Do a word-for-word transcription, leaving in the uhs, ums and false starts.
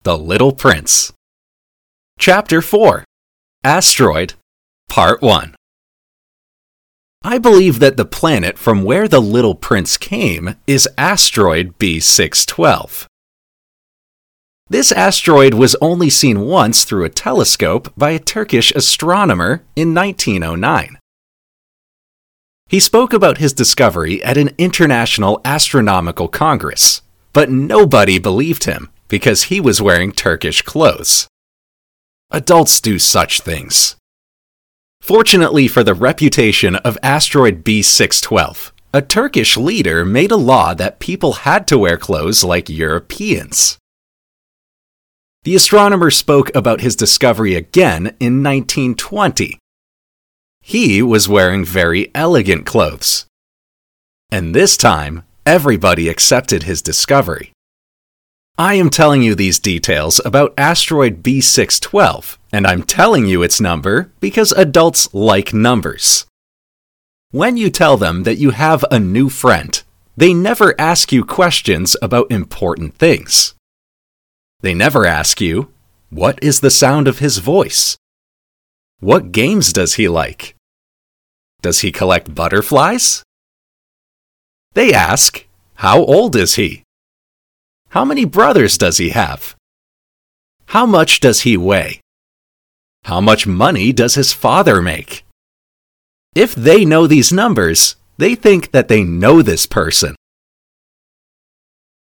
The Little Prince. Chapter four. Asteroid, Part one. I believe that the planet from where the Little Prince came is asteroid B six twelve. This asteroid was only seen once through a telescope by a Turkish astronomer in nineteen oh nine. He spoke about his discovery at an international astronomical congress, but nobody believed him because he was wearing Turkish clothes. Adults do such things. Fortunately for the reputation of asteroid B six twelve, a Turkish leader made a law that people had to wear clothes like Europeans. The astronomer spoke about his discovery again in nineteen twenty. He was wearing very elegant clothes. And this time, everybody accepted his discovery. I am telling you these details about asteroid B six twelve, and I'm telling you its number because adults like numbers. When you tell them that you have a new friend, they never ask you questions about important things. They never ask you, what is the sound of his voice? What games does he like? Does he collect butterflies? They ask, how old is he? How many brothers does he have? How much does he weigh? How much money does his father make? If they know these numbers, they think that they know this person.